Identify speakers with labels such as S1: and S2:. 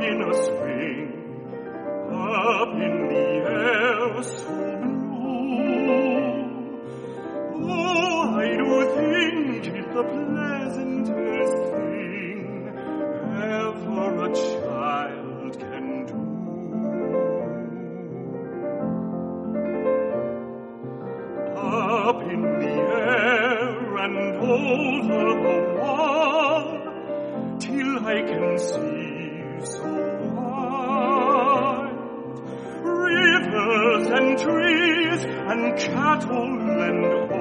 S1: in a swing, up in the air so blue. Oh, I do think it the pleasantest thing ever a child can do. Up in the air and over the wall, till I can see so wide, rivers and trees and cattle and